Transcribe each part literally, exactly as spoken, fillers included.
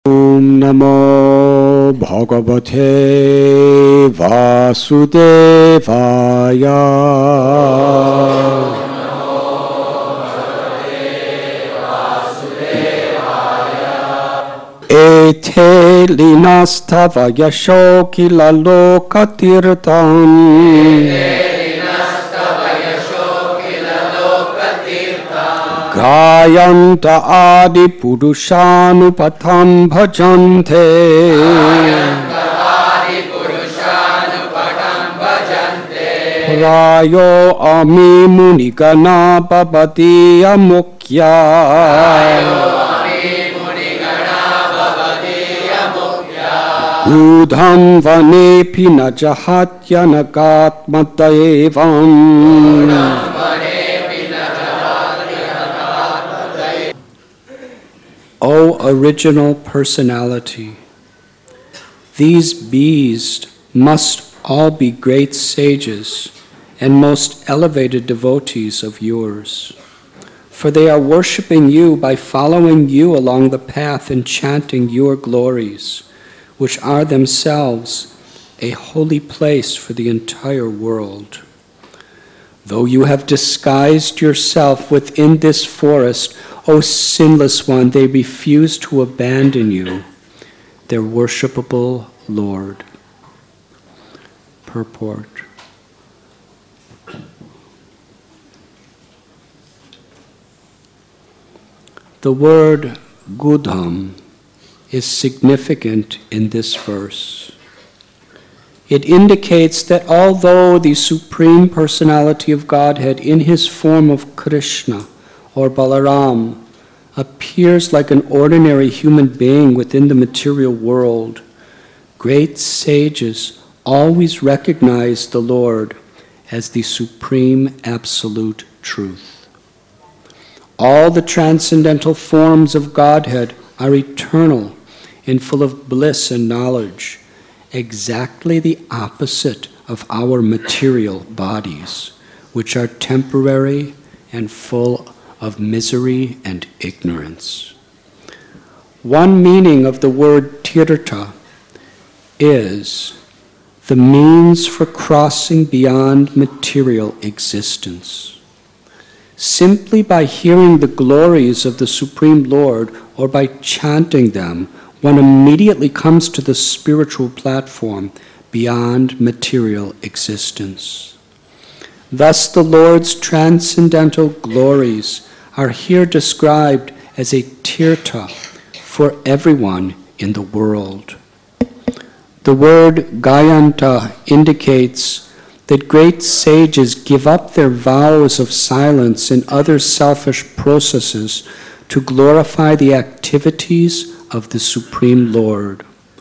Om Namo Bhagavate Vasudevaya. Ete linastava yasho kilaloka tirtam. Gayanta adi purushanupatam bhajante. Rayo ami munigana babati amukya. Udham vanepi na jahatya nagatmata evam. O original personality, these bees must all be great sages and most elevated devotees of yours, for they are worshipping you by following you along the path and chanting your glories, which are themselves a holy place for the entire world. Though you have disguised yourself within this forest, O sinless one, they refuse to abandon you, their worshipable Lord. Purport. The word Gudham is significant in this verse. It indicates that although the Supreme Personality of Godhead in his form of Krishna or Balaram appears like an ordinary human being within the material world, great sages always recognize the Lord as the supreme absolute truth. All the transcendental forms of Godhead are eternal and full of bliss and knowledge, exactly the opposite of our material bodies, which are temporary and full of misery and ignorance. One meaning of the word tirtha is the means for crossing beyond material existence. Simply by hearing the glories of the Supreme Lord or by chanting them, one immediately comes to the spiritual platform beyond material existence. Thus, the Lord's transcendental glories are here described as a tirtha for everyone in the world. The word Gayanta indicates that great sages give up their vows of silence and other selfish processes to glorify the activities of the Supreme Lord.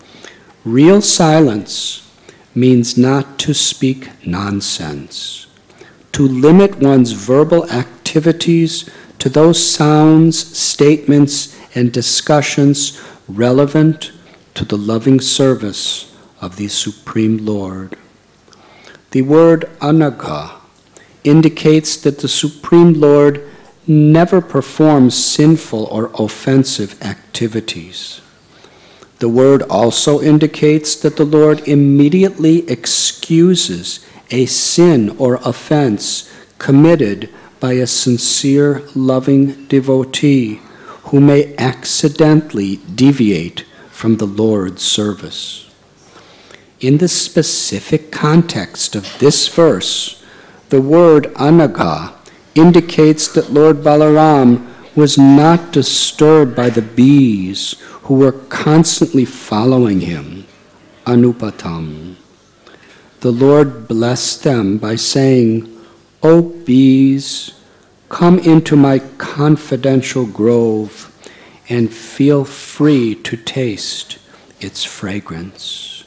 Real silence means not to speak nonsense, to limit one's verbal activities to those sounds, statements, and discussions relevant to the loving service of the Supreme Lord. The word anagha indicates that the Supreme Lord never performs sinful or offensive activities. The word also indicates that the Lord immediately excuses a sin or offense committed by a sincere, loving devotee who may accidentally deviate from the Lord's service. In the specific context of this verse, the word anagha indicates that Lord Balaram was not disturbed by the bees who were constantly following him, anupatam. The Lord blessed them by saying, "O bees, come into my confidential grove and feel free to taste its fragrance."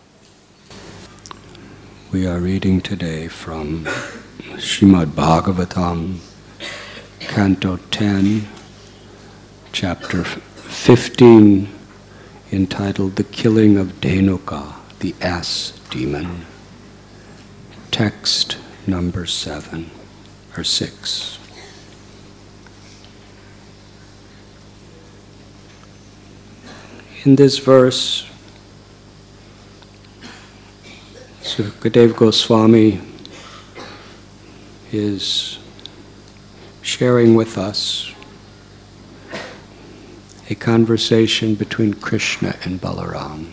We are reading today from Srimad Bhagavatam, Canto ten, Chapter fifteen, entitled The Killing of Dhenuka, the Ass Demon. Text number seven, or six. In this verse, Sukadeva Goswami is sharing with us a conversation between Krishna and Balaram.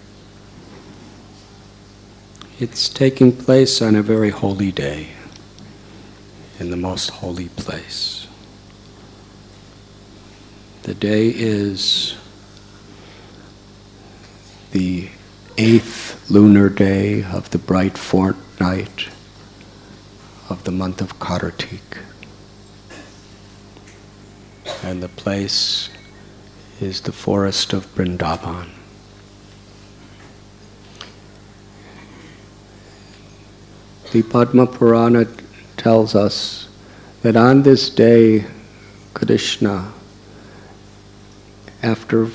It's taking place on a very holy day, in the most holy place. The day is the eighth lunar day of the bright fortnight of the month of Kartik. And the place is the forest of Vrindavan. The Padma Purana tells us that on this day, Krishna, after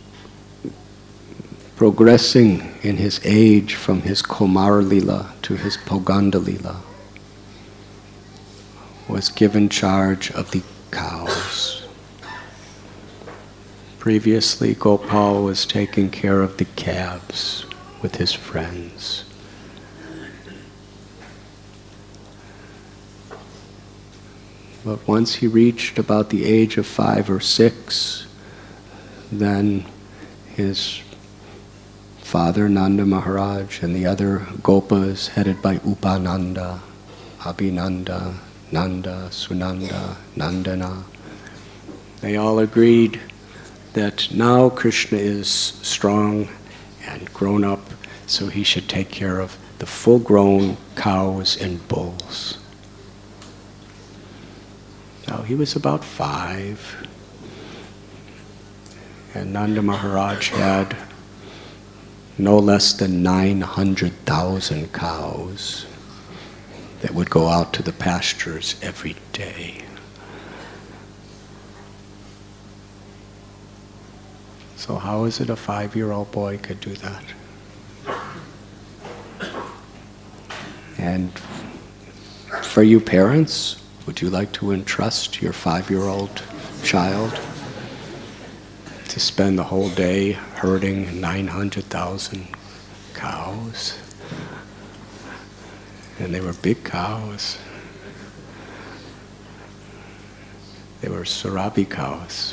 progressing in his age from his Komar Lila to his Poganda Lila, was given charge of the cows. Previously, Gopal was taking care of the calves with his friends. But once he reached about the age of five or six, then his father Nanda Maharaj and the other Gopas, headed by Upananda, Abhinanda, Nanda, Sunanda, Nandana, they all agreed that now Krishna is strong and grown up, so he should take care of the full-grown cows and bulls. Now he was about five, and Nanda Maharaj had no less than nine hundred thousand cows that would go out to the pastures every day. So how is it a five-year-old boy could do that? And for you parents, would you like to entrust your five-year-old child to spend the whole day herding nine hundred thousand cows? And they were big cows. They were Surabi cows,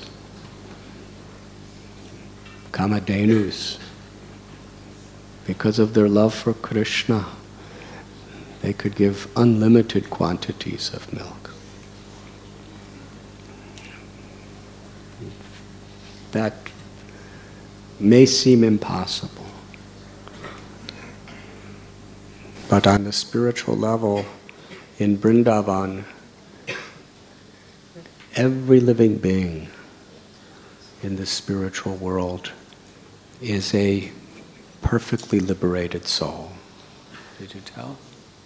Kamadhenus. Because of their love for Krishna, they could give unlimited quantities of milk. That may seem impossible, but on the spiritual level, in Vrindavan, every living being in the spiritual world is a perfectly liberated soul. Did you tell?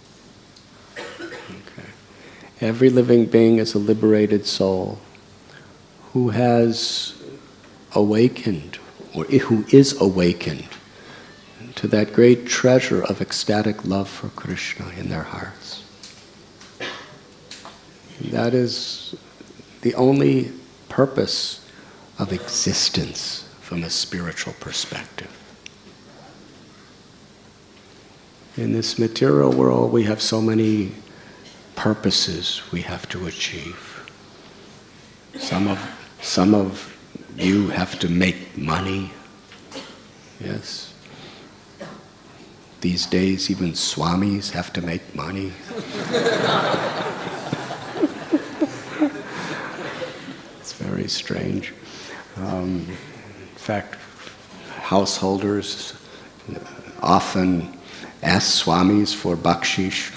Okay. Every living being is a liberated soul who has awakened, or who is awakened to that great treasure of ecstatic love for Krishna in their hearts. That is the only purpose of existence from a spiritual perspective. In this material world, we have so many purposes we have to achieve. Some of, some of you have to make money. Yes. These days, even swamis have to make money. It's very strange. Um, in fact, householders often ask swamis for bakshish.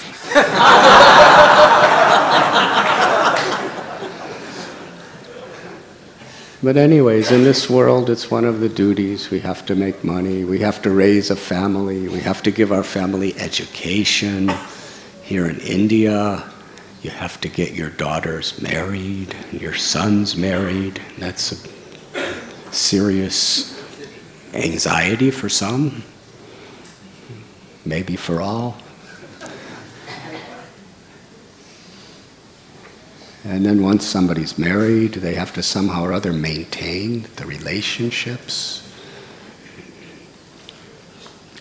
But anyways, in this world, it's one of the duties. We have to make money. We have to raise a family. We have to give our family education. Here in India, you have to get your daughters married, and your sons married. That's a serious anxiety for some, maybe for all. And then once somebody's married, they have to somehow or other maintain the relationships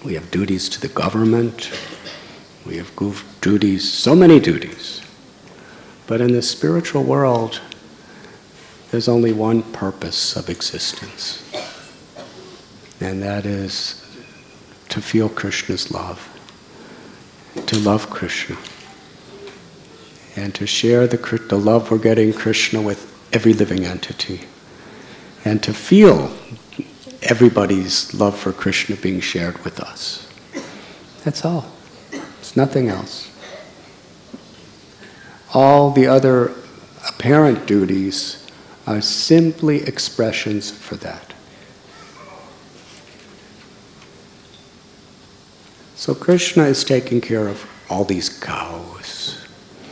We have duties to the government. We have duties, so many duties. But in the spiritual world, there's only one purpose of existence. And that is to feel Krishna's love, to love Krishna, and to share the, the love we're getting Krishna with every living entity, and to feel everybody's love for Krishna being shared with us. That's all. It's nothing else. All the other apparent duties are simply expressions for that. So Krishna is taking care of all these cows.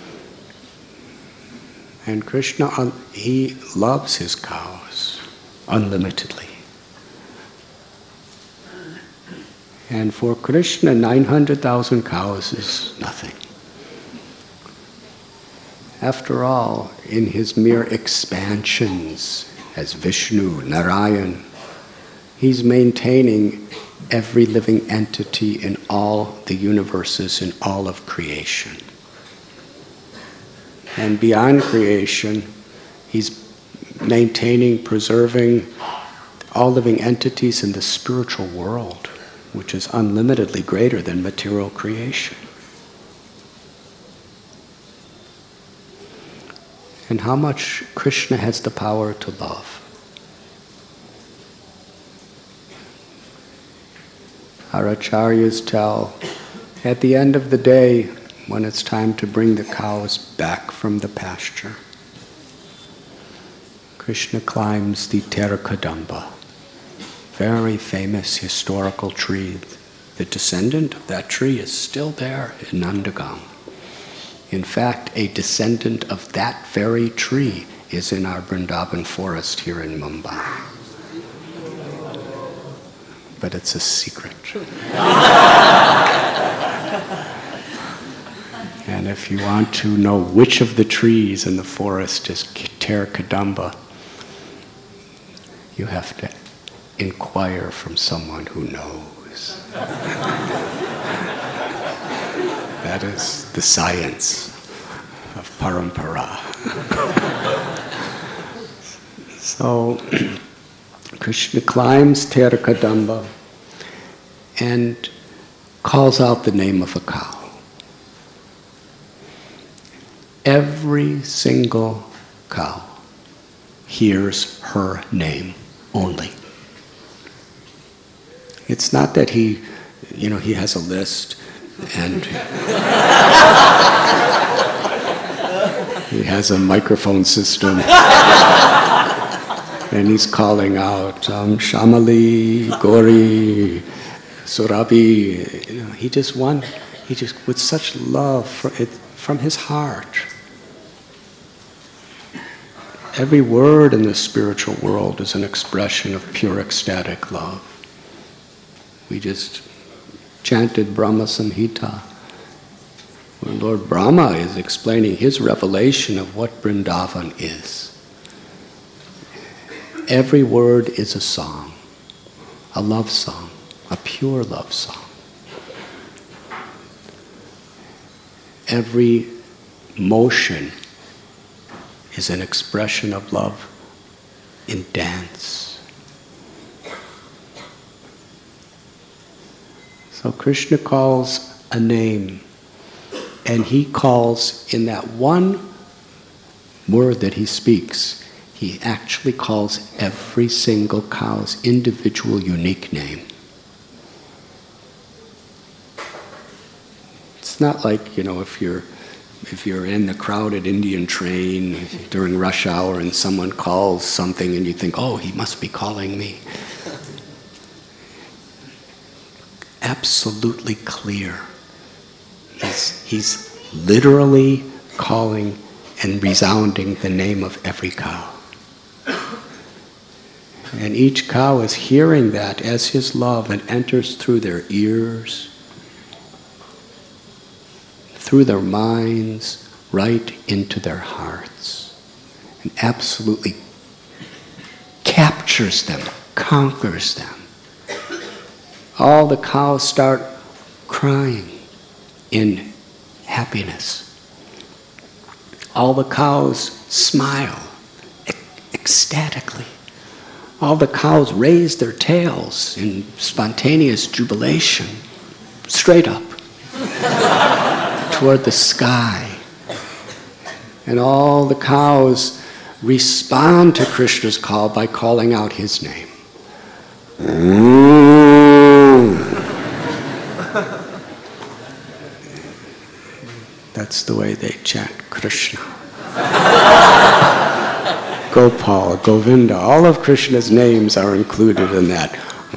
And Krishna, he loves his cows unlimitedly. And for Krishna, nine hundred thousand cows is nothing. After all, in his mere expansions as Vishnu, Narayan, he's maintaining every living entity in all the universes, in all of creation. And beyond creation, he's maintaining, preserving all living entities in the spiritual world, which is unlimitedly greater than material creation. And how much Krishna has the power to love. Our acharyas tell, at the end of the day, when it's time to bring the cows back from the pasture, Krishna climbs the Terrakadamba, very famous historical tree. The descendant of that tree is still there in Nandagam. In fact, a descendant of that very tree is in our Vrindavan forest here in Mumbai. But it's a secret. And if you want to know which of the trees in the forest is Terrakadamba, you have to inquire from someone who knows. That is the science of parampara. So Krishna climbs Terrakadamba and calls out the name of a cow. Every single cow hears her name only. It's not that he, you know, he has a list and he has a microphone system and he's calling out, um, Shamali, Gauri, Surabhi. You know, he just won, he just, with such love for it, from his heart. Every word in the spiritual world is an expression of pure ecstatic love. We just chanted Brahma Samhita, where Lord Brahma is explaining his revelation of what Vrindavan is. Every word is a song, a love song, a pure love song. Every motion is an expression of love in dance. So Krishna calls a name, and he calls in that one word that he speaks, he actually calls every single cow's individual unique name. It's not like, you know, if you're if you're in the crowded Indian train during rush hour and someone calls something and you think, oh, he must be calling me. Absolutely clear. He's, he's literally calling and resounding the name of every cow. And each cow is hearing that as his love and enters through their ears, through their minds, right into their hearts, and absolutely captures them, conquers them, all the cows start crying in happiness. All the cows smile ec- ecstatically. All the cows raise their tails in spontaneous jubilation, straight up, toward the sky. And all the cows respond to Krishna's call by calling out his name. That's the way they chant Krishna. Gopal, Govinda, all of Krishna's names are included in that.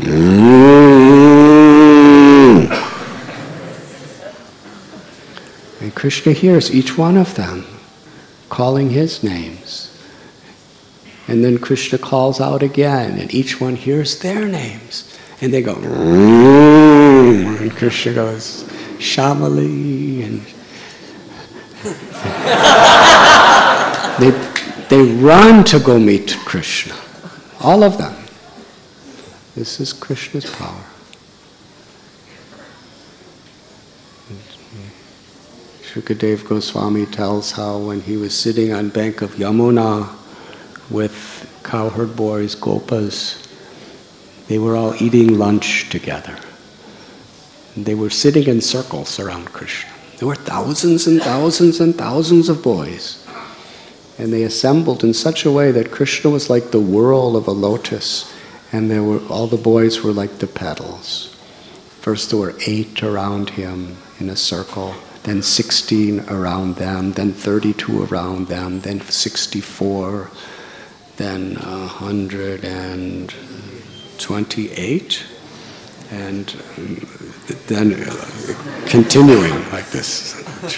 And Krishna hears each one of them calling his names. And then Krishna calls out again, and each one hears their names. And they go, and Krishna goes, Shamali, and they, they run to go meet Krishna. All of them. This is Krishna's power. Shukadeva Goswami tells how when he was sitting on bank of Yamuna with cowherd boys, gopas, they were all eating lunch together. And they were sitting in circles around Krishna. There were thousands and thousands and thousands of boys. And they assembled in such a way that Krishna was like the whorl of a lotus, and there were all the boys were like the petals. First there were eight around him in a circle, then sixteen around them, then thirty-two around them, then sixty-four, then one hundred twenty-eight, and then continuing like this.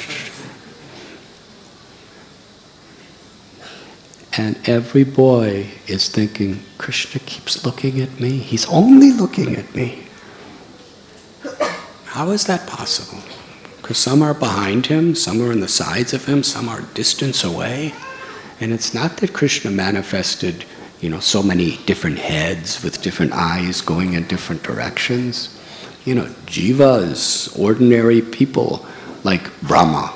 And every boy is thinking, Krishna keeps looking at me. He's only looking at me. How is that possible? Because some are behind him, some are on the sides of him, some are distance away. And it's not that Krishna manifested, you know, so many different heads with different eyes going in different directions. You know, jivas, ordinary people like Brahma.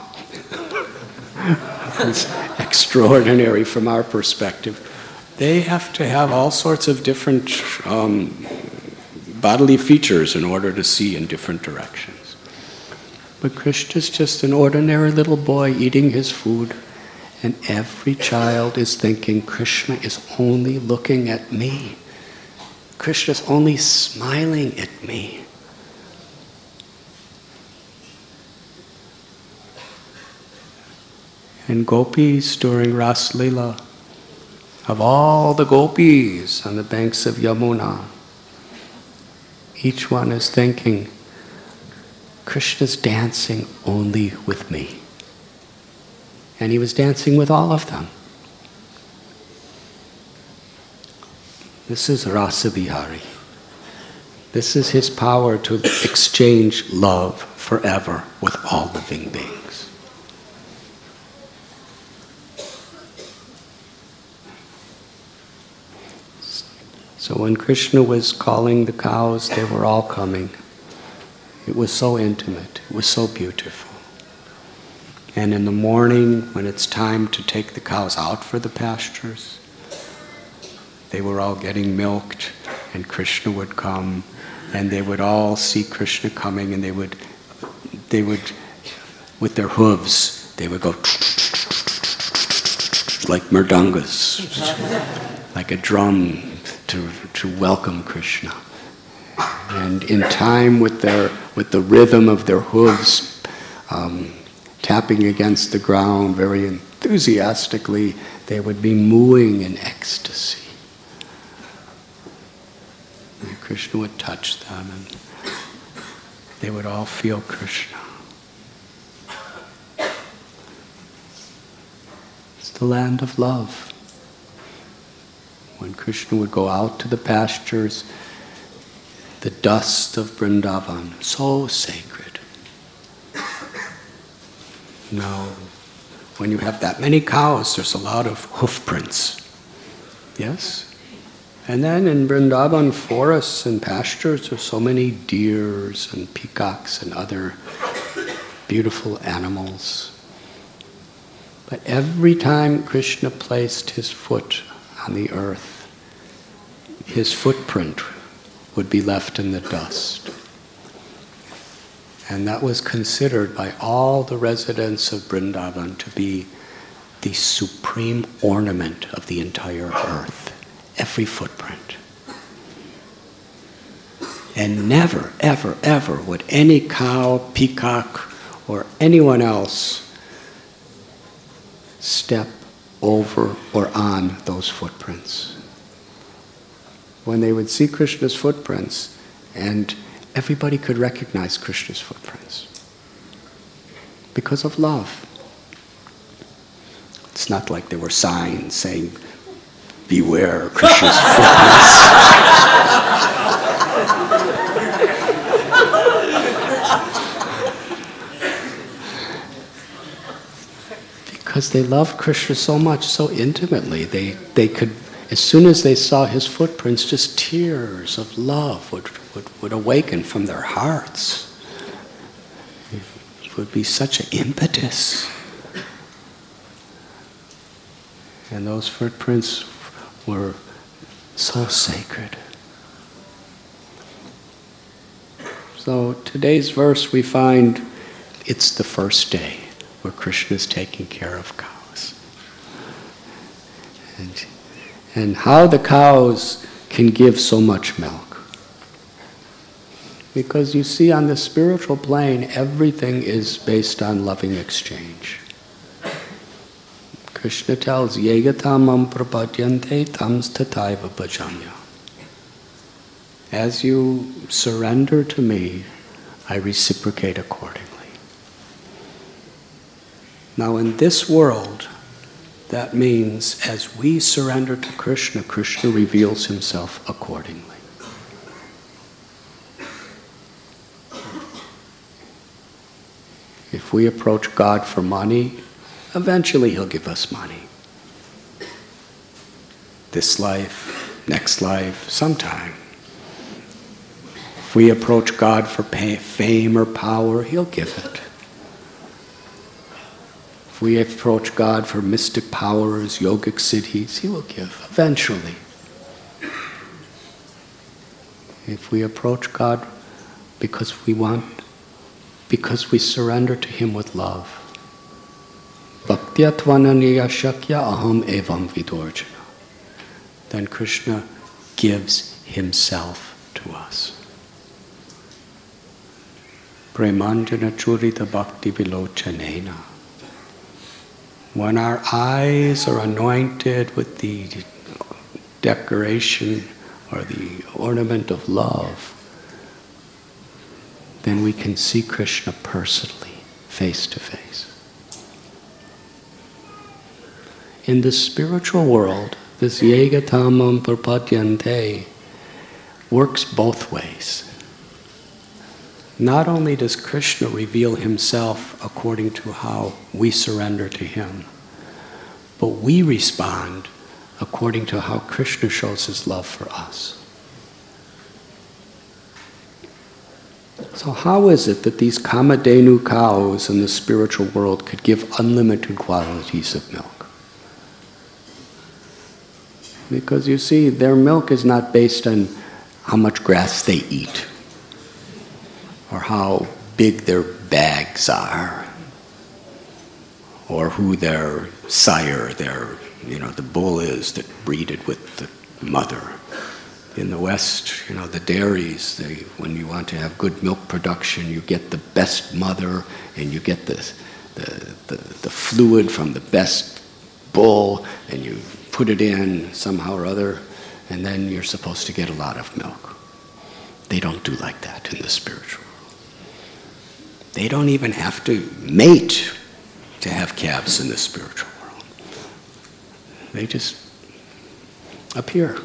It's extraordinary from our perspective. They have to have all sorts of different um, bodily features in order to see in different directions. But Krishna's just an ordinary little boy eating his food, and every child is thinking, Krishna is only looking at me. Krishna's only smiling at me. And gopis during Ras Leela, of all the gopis on the banks of Yamuna, each one is thinking, Krishna's dancing only with me. And he was dancing with all of them. This is Rasa Vihari. This is his power to exchange love forever with all living beings. So when Krishna was calling the cows, they were all coming. It was so intimate. It was so beautiful. And in the morning, when it's time to take the cows out for the pastures, they were all getting milked, and Krishna would come, and they would all see Krishna coming, and they would, they would, with their hooves, they would go like mridangas, like a drum to to welcome Krishna. And in time with their with the rhythm of their hooves um, tapping against the ground very enthusiastically, they would be mooing in ecstasy. And Krishna would touch them, and they would all feel Krishna. It's the land of love. When Krishna would go out to the pastures, the dust of Vrindavan, so sacred. Now, when you have that many cows, there's a lot of hoof prints. Yes? And then in Vrindavan forests and pastures, there's so many deers and peacocks and other beautiful animals. But every time Krishna placed his foot on the earth, his footprint would be left in the dust. And that was considered by all the residents of Vrindavan to be the supreme ornament of the entire earth. Every footprint. And never, ever, ever would any cow, peacock, or anyone else step over or on those footprints. When they would see Krishna's footprints, and everybody could recognize Krishna's footprints because of love. It's not like there were signs saying, beware Krishna's footprints. Because they loved Krishna so much, so intimately, they, they could, as soon as they saw his footprints, just tears of love would, would, would awaken from their hearts. It would be such an impetus. And those footprints were so sacred. So today's verse we find it's the first day where Krishna is taking care of cows. And, and how the cows can give so much milk. Because you see, on the spiritual plane, everything is based on loving exchange. Krishna tells, Yegatamam prapadyante tams tataiva bhajamya. As you surrender to me, I reciprocate accordingly. Now in this world, that means as we surrender to Krishna, Krishna reveals himself accordingly. If we approach God for money, eventually he'll give us money. This life, next life, sometime. If we approach God for pay, fame or power, he'll give it. If we approach God for mystic powers, yogic siddhis, he will give, eventually. If we approach God because we want, because we surrender to him with love, Bhaktya-tvananiya shakya aham evam vidorjana, then Krishna gives himself to us. Premanjana churita bhakti vilochanena. When our eyes are anointed with the decoration or the ornament of love, then we can see Krishna personally, face to face. In the spiritual world, this yegatamam prapadyante works both ways. Not only does Krishna reveal himself according to how we surrender to him, but we respond according to how Krishna shows his love for us. So how is it that these Kamadhenu cows in the spiritual world could give unlimited quantities of milk? Because you see, their milk is not based on how much grass they eat, or how big their bags are, or who their sire, their, you know, the bull is that breeded with the mother. In the West, you know, the dairies, they, when you want to have good milk production, you get the best mother, and you get the, the, the, the fluid from the best bull, and you put it in somehow or other, and then you're supposed to get a lot of milk. They don't do like that in the spiritual. They don't even have to mate to have calves in the spiritual world. They just appear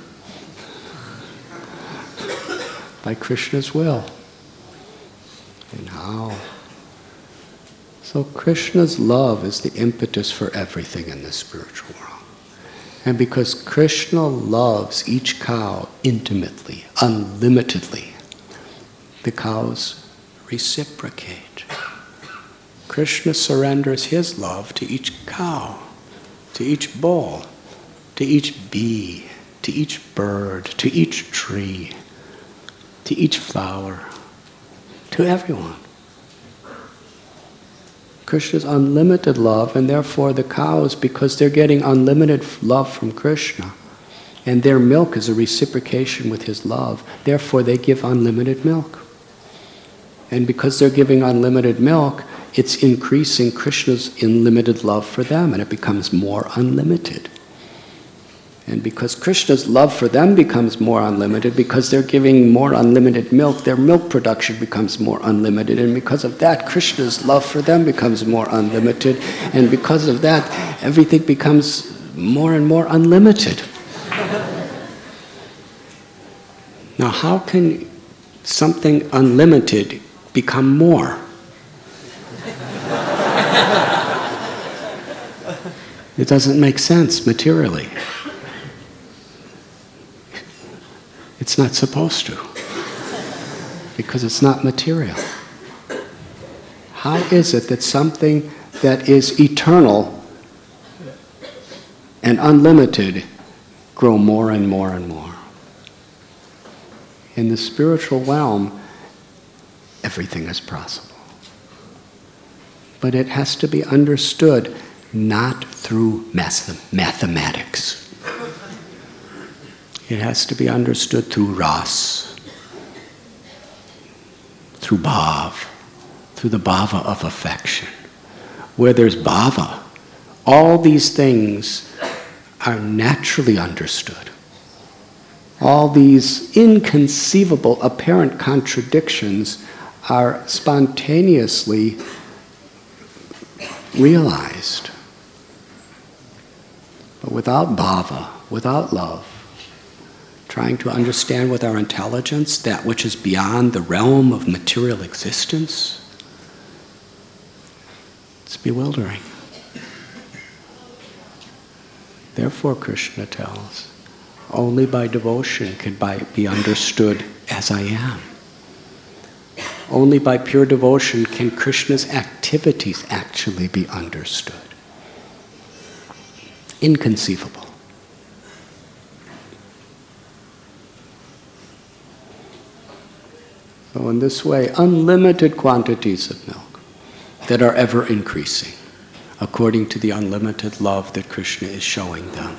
by Krishna's will. And how? So Krishna's love is the impetus for everything in the spiritual world. And because Krishna loves each cow intimately, unlimitedly, the cows reciprocate. Krishna surrenders his love to each cow, to each bull, to each bee, to each bird, to each tree, to each flower, to everyone. Krishna's unlimited love, and therefore the cows, because they're getting unlimited love from Krishna, and their milk is a reciprocation with his love, therefore they give unlimited milk. And because they're giving unlimited milk, it's increasing Krishna's unlimited love for them, and it becomes more unlimited. And because Krishna's love for them becomes more unlimited, because they're giving more unlimited milk, their milk production becomes more unlimited. And because of that, Krishna's love for them becomes more unlimited. And because of that, everything becomes more and more unlimited. Now, how can something unlimited become more? It doesn't make sense materially. It's not supposed to, because it's not material. How is it that something that is eternal and unlimited grow more and more and more? In the spiritual realm, everything is possible. But it has to be understood not through math- mathematics. It has to be understood through ras, through bhav, through the bhava of affection. Where there's bhava, all these things are naturally understood. All these inconceivable apparent contradictions are spontaneously realized. But without bhava, without love, trying to understand with our intelligence that which is beyond the realm of material existence, it's bewildering. Therefore, Krishna tells, only by devotion can be understood as I am. Only by pure devotion can Krishna's activities actually be understood. Inconceivable. So in this way, unlimited quantities of milk that are ever increasing, according to the unlimited love that Krishna is showing them.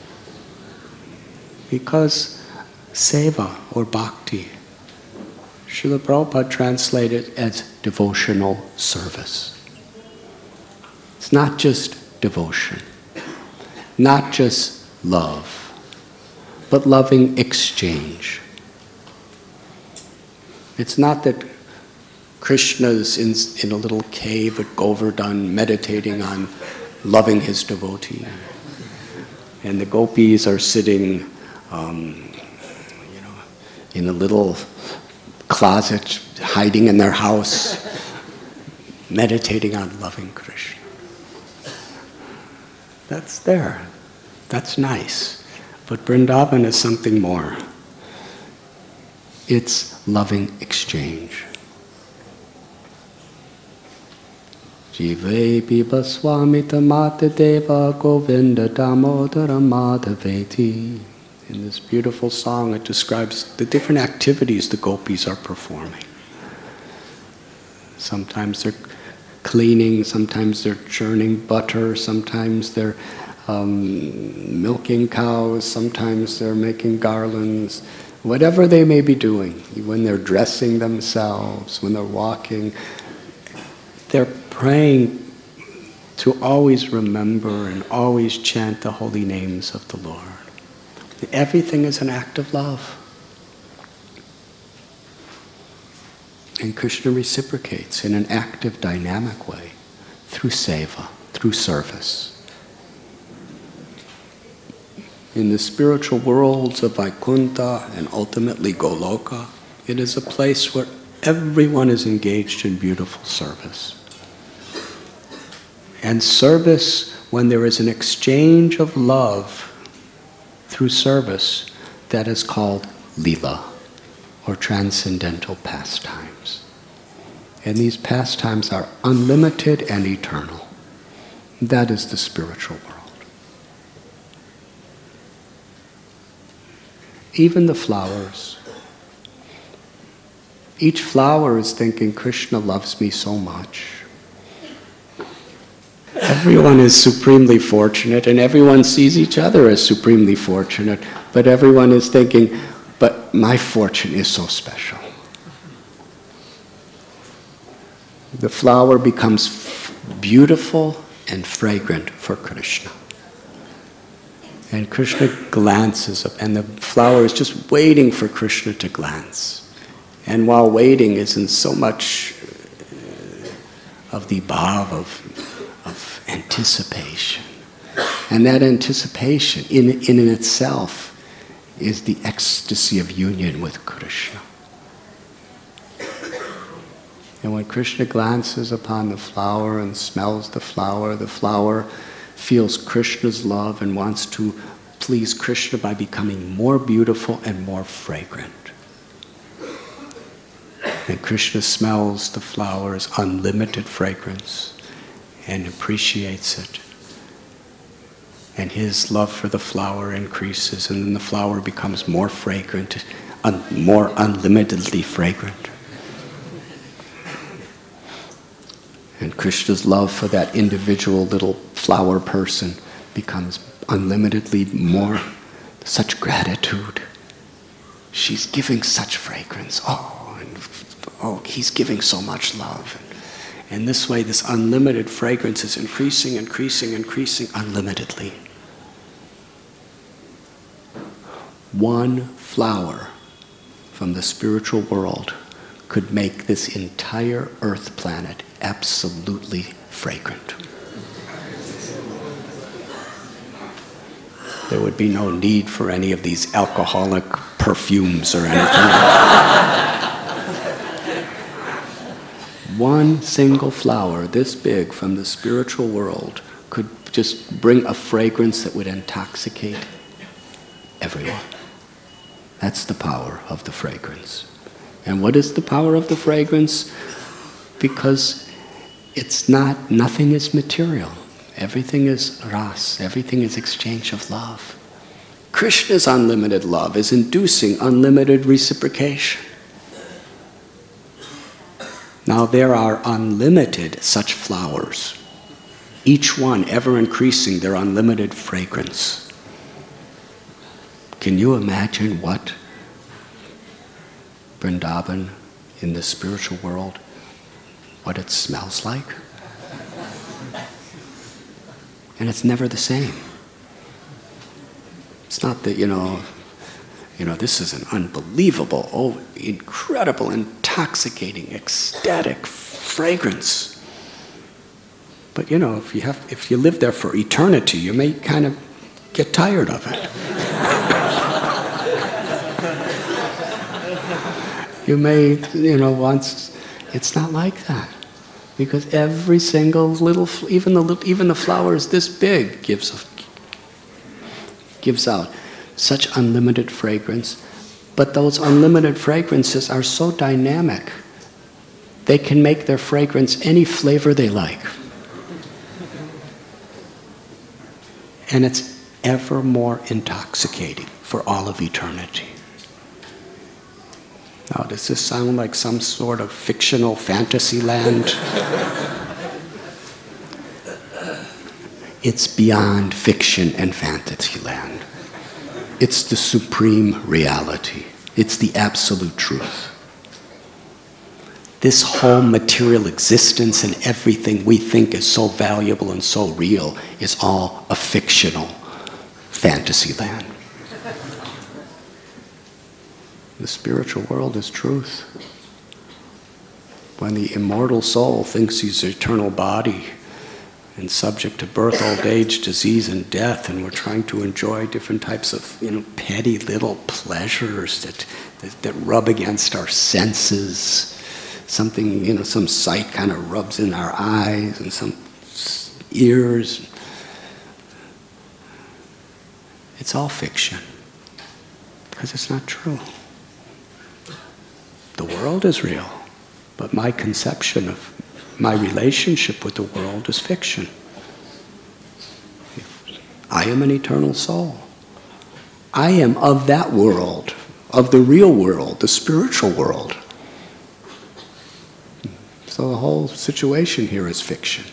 Because seva or bhakti, Srila Prabhupada translated as devotional service. It's not just devotion, not just love, but loving exchange. It's not that Krishna's in, in a little cave at Govardhan meditating on loving his devotee, and the gopis are sitting um, you know, in a little closet, hiding in their house, meditating on loving Krishna. That's there. That's nice. But Vrindavan is something more. It's loving exchange. Jive piba swamita mata deva govinda damodara madhaveti. In this beautiful song, it describes the different activities the gopis are performing. Sometimes they're cleaning, sometimes they're churning butter, sometimes they're um, milking cows, sometimes they're making garlands. Whatever they may be doing, when they're dressing themselves, when they're walking, they're praying to always remember and always chant the holy names of the Lord. Everything is an act of love. And Krishna reciprocates in an active, dynamic way through seva, through service. In the spiritual worlds of Vaikuntha and ultimately Goloka, it is a place where everyone is engaged in beautiful service. And service, when there is an exchange of love through service that is called lila, or transcendental pastimes. And these pastimes are unlimited and eternal. That is the spiritual world. Even the flowers. Each flower is thinking, Krishna loves me so much. Everyone is supremely fortunate, and everyone sees each other as supremely fortunate, but everyone is thinking, but my fortune is so special. The flower becomes f- beautiful and fragrant for Krishna. And Krishna glances up, and the flower is just waiting for Krishna to glance. And while waiting isn't so much of the bhav of, of anticipation. And that anticipation in, in in itself is the ecstasy of union with Krishna. And when Krishna glances upon the flower and smells the flower, the flower feels Krishna's love and wants to please Krishna by becoming more beautiful and more fragrant. And Krishna smells the flower's unlimited fragrance and appreciates it. And his love for the flower increases, and then the flower becomes more fragrant, un- more unlimitedly fragrant. And Krishna's love for that individual little flower person becomes unlimitedly more, such gratitude. She's giving such fragrance. Oh, and, oh, he's giving so much love. And, and this way, this unlimited fragrance is increasing, increasing, increasing unlimitedly. One flower from the spiritual world could make this entire earth planet absolutely fragrant. There would be no need for any of these alcoholic perfumes or anything. One single flower this big from the spiritual world could just bring a fragrance that would intoxicate everyone. That's the power of the fragrance. And what is the power of the fragrance? Because it's not, nothing is material. Everything is ras, everything is exchange of love. Krishna's unlimited love is inducing unlimited reciprocation. Now there are unlimited such flowers, each one ever increasing their unlimited fragrance. Can you imagine what Vrindavan in the spiritual world, what it smells like? And it's never the same. It's not that, you know, you know, this is an unbelievable, oh, incredible, intoxicating, ecstatic fragrance. But you know, if you have, if you live there for eternity, you may kind of get tired of it. You may, you know, once, it's not like that. Because every single little, even the even the flowers this big gives gives out such unlimited fragrance. But those unlimited fragrances are so dynamic. They can make their fragrance any flavor they like. And it's ever more intoxicating for all of eternity. Now, does this sound like some sort of fictional fantasy land? It's beyond fiction and fantasy land. It's the supreme reality. It's the absolute truth. This whole material existence and everything we think is so valuable and so real is all a fictional fantasy land. The spiritual world is truth. When the immortal soul thinks he's an eternal body and subject to birth, old age, disease, and death, and we're trying to enjoy different types of, you know, petty little pleasures that, that, that rub against our senses, something, you know, some sight kind of rubs in our eyes and some ears. It's all fiction, because it's not true. The world is real, but my conception of my relationship with the world is fiction. I am an eternal soul. I am of that world, of the real world, the spiritual world. So the whole situation here is fiction.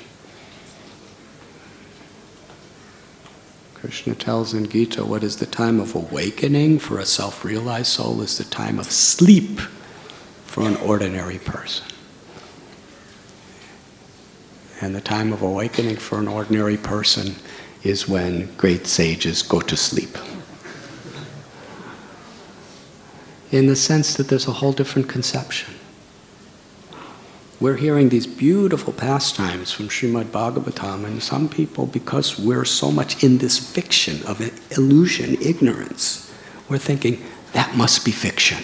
Krishna tells in Gita, what is the time of awakening for a self-realized soul is the time of sleep for an ordinary person. And the time of awakening for an ordinary person is when great sages go to sleep. In the sense that there's a whole different conception. We're hearing these beautiful pastimes from Srimad Bhagavatam, and some people, because we're so much in this fiction of illusion, ignorance, we're thinking, that must be fiction.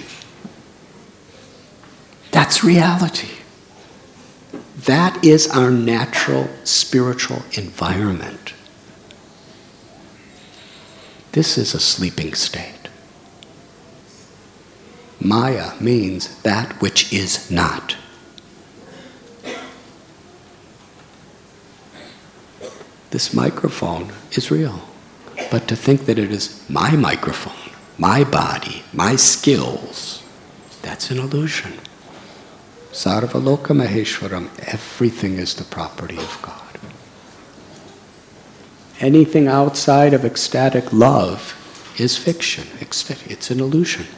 That's reality. That is our natural spiritual environment. This is a sleeping state. Maya means that which is not. This microphone is real, but to think that it is my microphone, my body, my skills, that's an illusion. Sarva Loka Maheshwaram, everything is the property of God. Anything outside of ecstatic love is fiction. It's an illusion.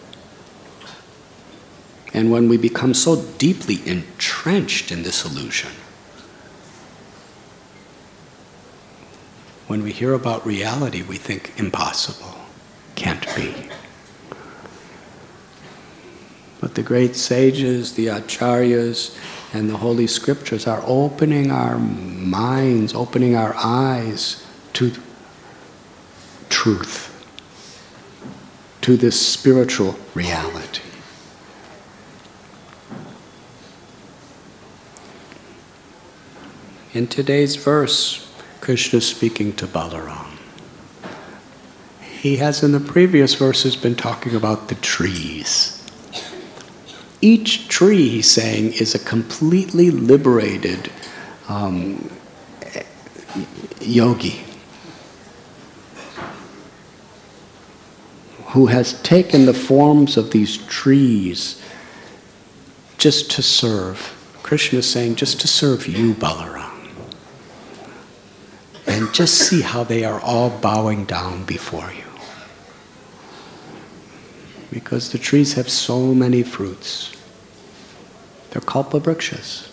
And when we become so deeply entrenched in this illusion, when we hear about reality, we think impossible, can't be. But the great sages, the acharyas, and the Holy Scriptures are opening our minds, opening our eyes to truth, to this spiritual reality. In today's verse, Krishna is speaking to Balaram. He has in the previous verses been talking about the trees. Each tree, he's saying, is a completely liberated um, yogi who has taken the forms of these trees just to serve. Krishna is saying, just to serve you, Balaram. And just see how they are all bowing down before you. Because the trees have so many fruits. They're kalpavrikshas.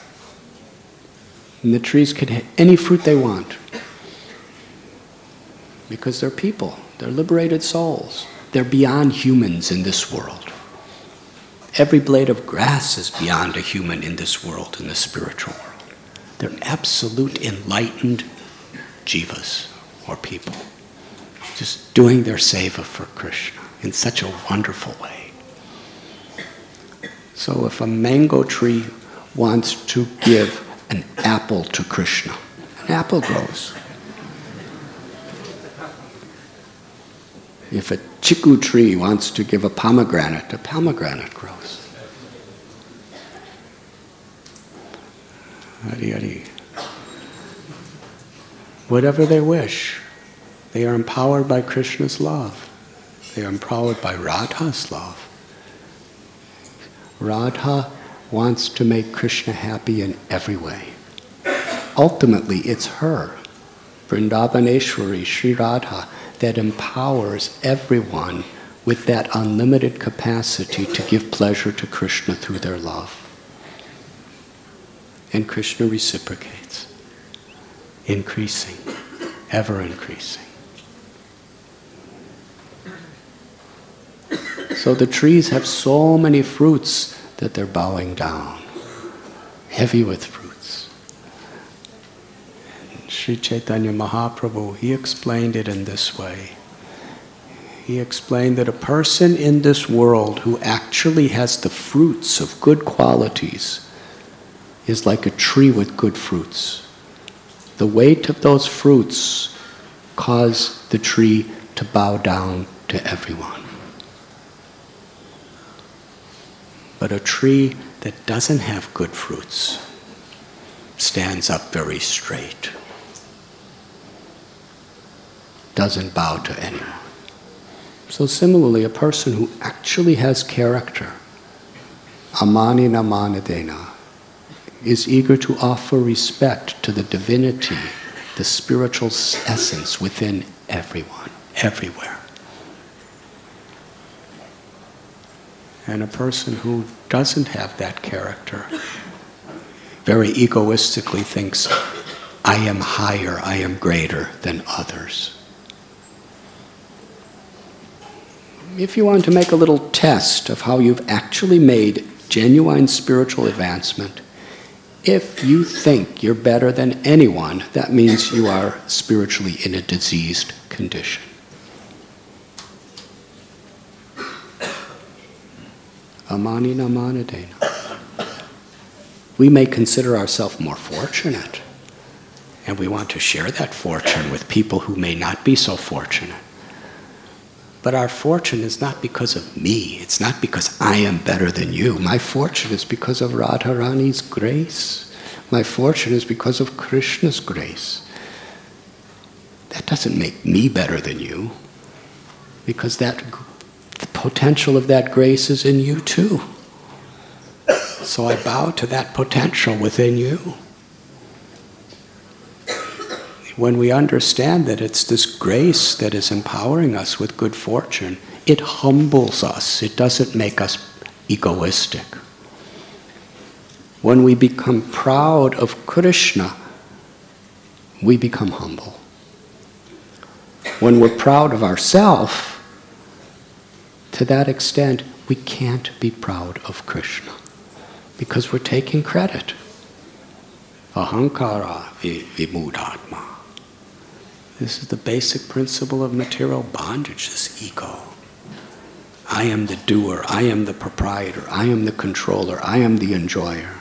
And the trees can have any fruit they want. Because they're people. They're liberated souls. They're beyond humans in this world. Every blade of grass is beyond a human in this world, in the spiritual world. They're absolute enlightened jivas, or people. Just doing their seva for Krishna in such a wonderful way. So if a mango tree wants to give an apple to Krishna, an apple grows. If a chiku tree wants to give a pomegranate, a pomegranate grows. Hari Hari. Whatever they wish, they are empowered by Krishna's love. They are empowered by Radha's love. Radha wants to make Krishna happy in every way. Ultimately, it's her, Vrindavaneshwari, Sri Radha, that empowers everyone with that unlimited capacity to give pleasure to Krishna through their love. And Krishna reciprocates, increasing, ever increasing. So the trees have so many fruits that they're bowing down, heavy with fruits. And Sri Chaitanya Mahaprabhu, he explained it in this way. He explained that a person in this world who actually has the fruits of good qualities is like a tree with good fruits. The weight of those fruits cause the tree to bow down to everyone. But a tree that doesn't have good fruits stands up very straight, doesn't bow to anyone. So similarly, a person who actually has character, amanina manadena, is eager to offer respect to the divinity, the spiritual essence within everyone, everywhere. And a person who doesn't have that character very egoistically thinks, I am higher, I am greater than others. If you want to make a little test of how you've actually made genuine spiritual advancement, if you think you're better than anyone, that means you are spiritually in a diseased condition. Amanina manadena. We may consider ourselves more fortunate, and we want to share that fortune with people who may not be so fortunate. But our fortune is not because of me. It's not because I am better than you. My fortune is because of Radharani's grace. My fortune is because of Krishna's grace. That doesn't make me better than you, because that the potential of that grace is in you too. So I bow to that potential within you. When we understand that it's this grace that is empowering us with good fortune, it humbles us. It doesn't make us egoistic. When we become proud of Krishna, we become humble. When we're proud of ourselves, to that extent, we can't be proud of Krishna, because we're taking credit. Ahankara vimudhatma. This is the basic principle of material bondage, this ego. I am the doer, I am the proprietor, I am the controller, I am the enjoyer.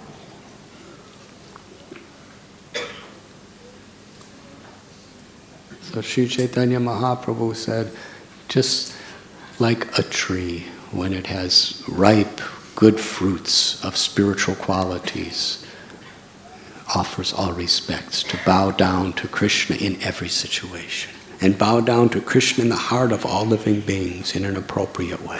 So Sri Chaitanya Mahaprabhu said, just like a tree, when it has ripe, good fruits of spiritual qualities, offers all respects, to bow down to Krishna in every situation, and bow down to Krishna in the heart of all living beings in an appropriate way.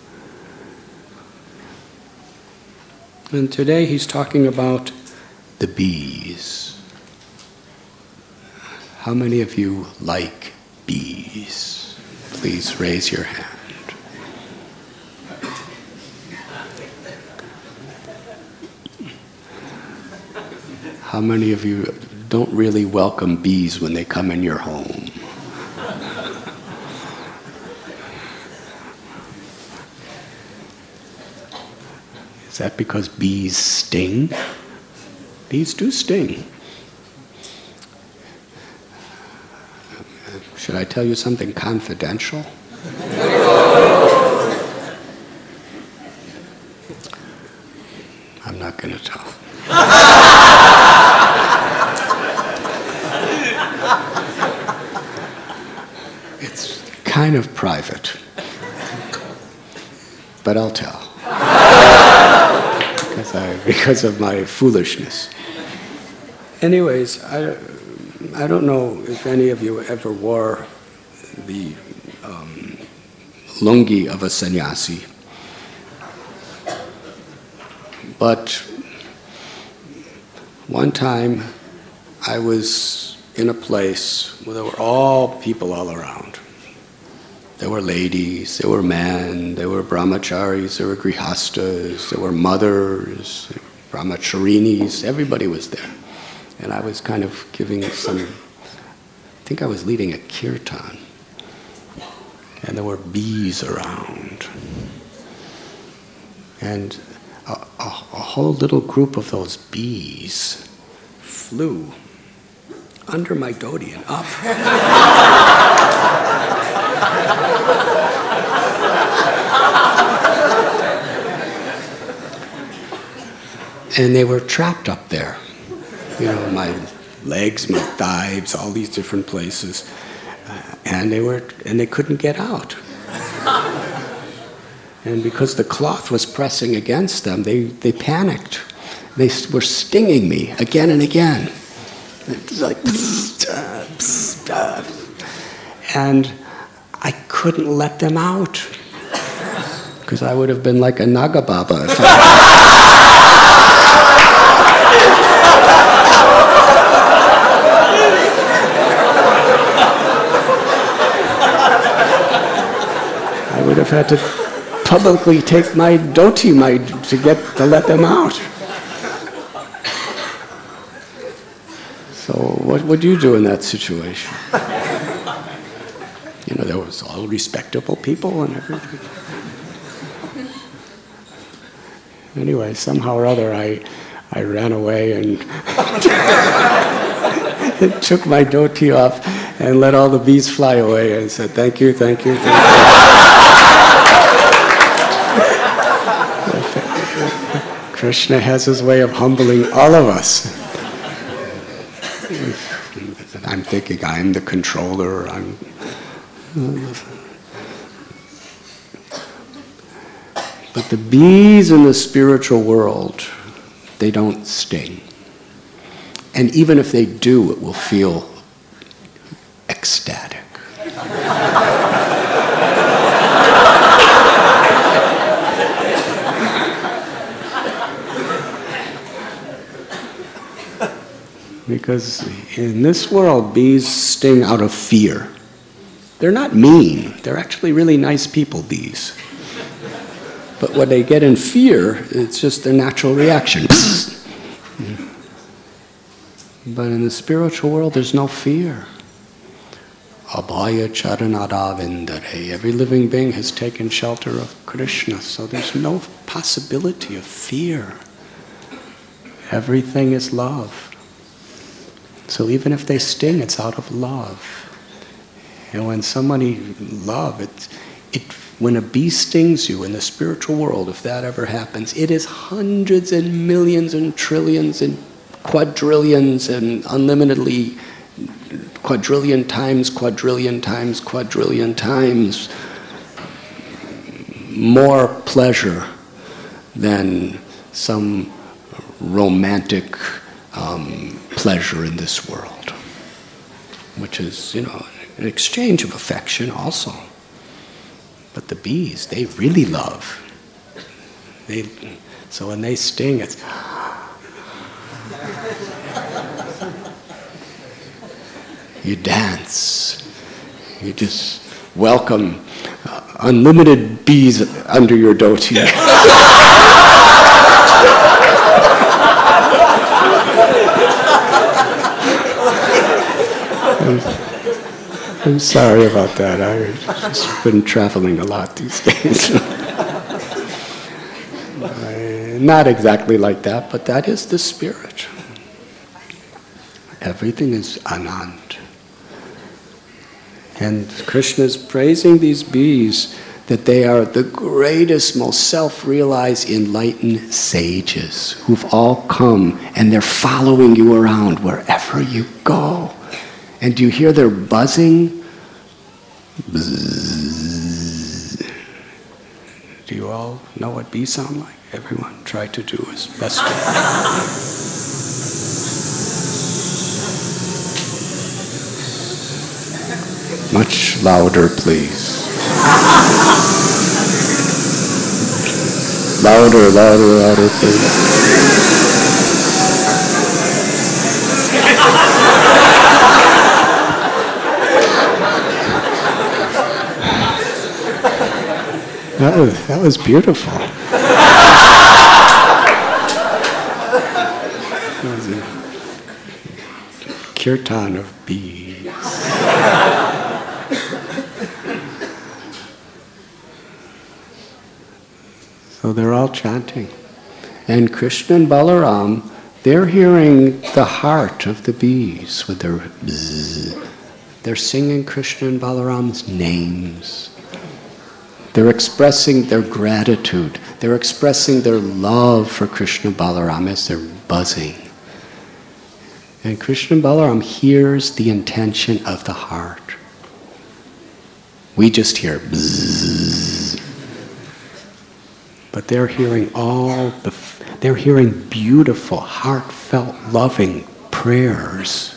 And today he's talking about the bees. How many of you like bees? Please raise your hand. How many of you don't really welcome bees when they come in your home? Is that because bees sting? Bees do sting. Should I tell you something confidential? I'm not going to tell. It's kind of private, but I'll tell. Because, I, because of my foolishness. Anyways, I, I don't know if any of you ever wore the um, lungi of a sannyasi, but one time I was in a place where there were all people all around. There were ladies, there were men, there were brahmacharis, there were grihastas, there were mothers, brahmacharinis, everybody was there. And I was kind of giving some, I think I was leading a kirtan. And there were bees around. And a, a, a whole little group of those bees flew under my dhoti and up. And they were trapped up there. You know, my legs, my thighs, all these different places. and they were and they couldn't get out. And because the cloth was pressing against them, they, they panicked. They were stinging me again and again. It was like, psst, uh, psst, uh. And I couldn't let them out, because I would have been like a Nagababa if I I would have had to publicly take my dhoti my, to get to let them out. So what would you do in that situation? You know, there was all respectable people and everything. Anyway, somehow or other, I, I ran away and took my dhoti off and let all the bees fly away and said, thank you, thank you, thank you. Krishna has his way of humbling all of us. I'm thinking I'm the controller. I'm. But the bees in the spiritual world, they don't sting. And even if they do, it will feel ecstatic. Because in this world, bees sting out of fear. They're not mean. They're actually really nice people, bees. But when they get in fear, it's just their natural reaction. But in the spiritual world, there's no fear. Abhaya charanadavindare. Every living being has taken shelter of Krishna, so there's no possibility of fear. Everything is love. So even if they sting, it's out of love. And when somebody love, it, it, when a bee stings you in the spiritual world, if that ever happens, it is hundreds and millions and trillions and quadrillions and unlimitedly quadrillion times, quadrillion times, quadrillion times more pleasure than some romantic um, pleasure in this world, which is, you know, an exchange of affection also. But the bees, they really love. They, so when they sting, it's you dance. You just welcome uh, unlimited bees under your dhoti. I'm, I'm sorry about that. I've just been traveling a lot these days. uh, not exactly like that, but that is the spirit. Everything is Anand. And Krishna is praising these bees that they are the greatest, most self-realized, enlightened sages who've all come and they're following you around wherever you go. And do you hear their buzzing? Bzzz. Do you all know what bees sound like? Everyone try to do his best. Much louder, please. Louder, louder, louder, please. That was, that was beautiful. That was a kirtan of bees. So they're all chanting. And Krishna and Balaram, they're hearing the heart of the bees with their bzzz. They're singing Krishna and Balaram's names. They're expressing their gratitude. They're expressing their love for Krishna and Balaram as they're buzzing. And Krishna and Balaram hears the intention of the heart. We just hear bzzz. But they're hearing all the, they're hearing beautiful, heartfelt, loving prayers,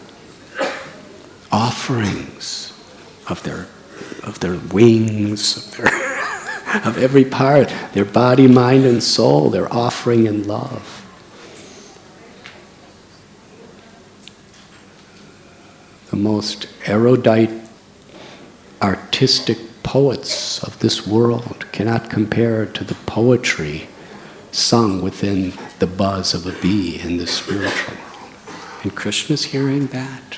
offerings of their, of their wings, of their, of every part, their body, mind, and soul. They're offering in love. The most erudite, artistic poets of this world cannot compare to the poetry sung within the buzz of a bee in the spiritual world. And Krishna's hearing that.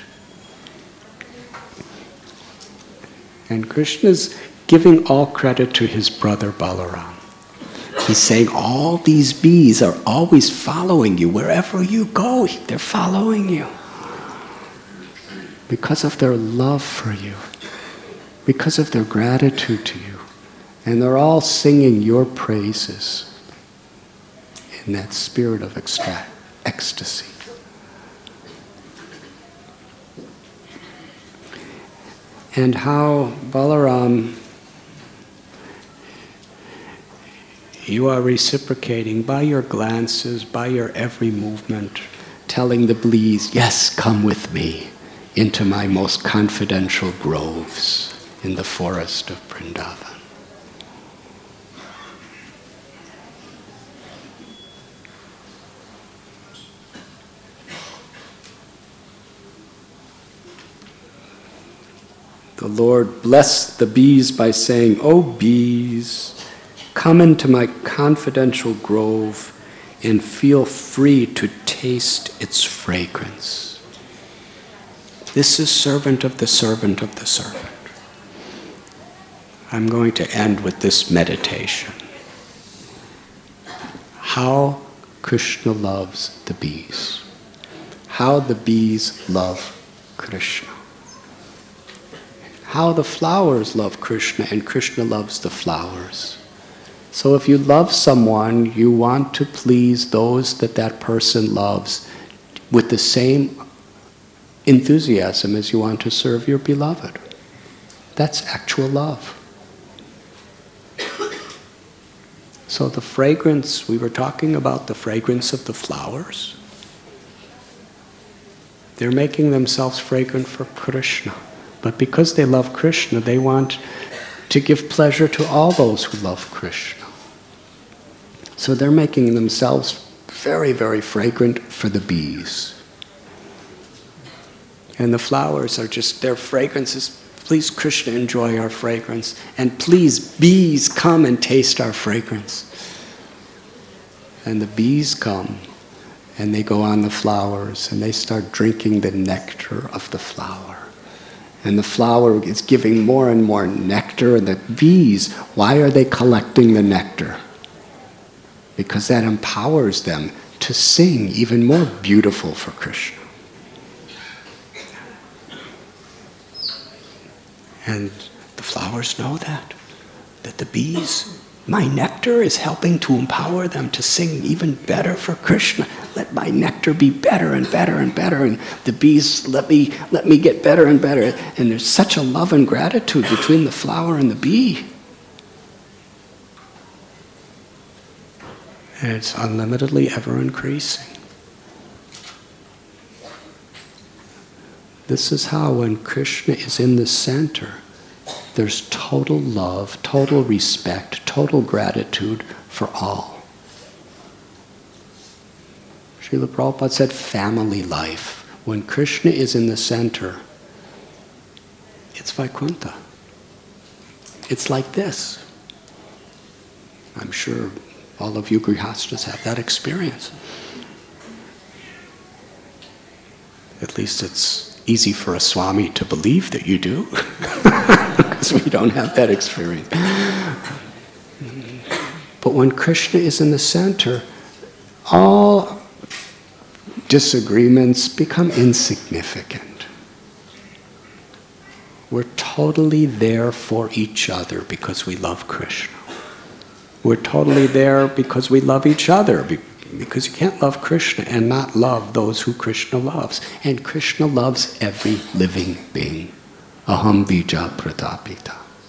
And Krishna's giving all credit to his brother Balaram. He's saying all these bees are always following you. Wherever you go, they're following you. Because of their love for you. Because of their gratitude to you. And they're all singing your praises in that spirit of extra- ecstasy. And how Balaram, you are reciprocating by your glances, by your every movement, telling the bees, yes, come with me into my most confidential groves in the forest of Vrindavan. The Lord blessed the bees by saying, "O bees, come into my confidential grove and feel free to taste its fragrance. This is servant of the servant of the servant." I'm going to end with this meditation. How Krishna loves the bees. How the bees love Krishna. How the flowers love Krishna and Krishna loves the flowers. So if you love someone, you want to please those that that person loves with the same enthusiasm as you want to serve your beloved. That's actual love. So the fragrance, we were talking about the fragrance of the flowers. They're making themselves fragrant for Krishna. But because they love Krishna, they want to give pleasure to all those who love Krishna. So they're making themselves very, very fragrant for the bees. And the flowers are just, their fragrances, please Krishna, enjoy our fragrance. And please, bees, come and taste our fragrance. And the bees come and they go on the flowers and they start drinking the nectar of the flower. And the flower is giving more and more nectar, and the bees, why are they collecting the nectar? Because that empowers them to sing even more beautiful for Krishna. And the flowers know that, that the bees, my nectar is helping to empower them to sing even better for Krishna. Let my nectar be better and better and better, and the bees let me let me get better and better. And there's such a love and gratitude between the flower and the bee. And it's unlimitedly ever increasing. This is how when Krishna is in the center, there's total love, total respect, total gratitude for all. Srila Prabhupada said family life. When Krishna is in the center, it's Vaikuntha. It's like this. I'm sure all of you Grihastas have that experience. At least it's easy for a Swami to believe that you do, because we don't have that experience. But when Krishna is in the center, all disagreements become insignificant. We're totally there for each other because we love Krishna. We're totally there because we love each other, because you can't love Krishna and not love those who Krishna loves. And Krishna loves every living being. Aham bija pratapita.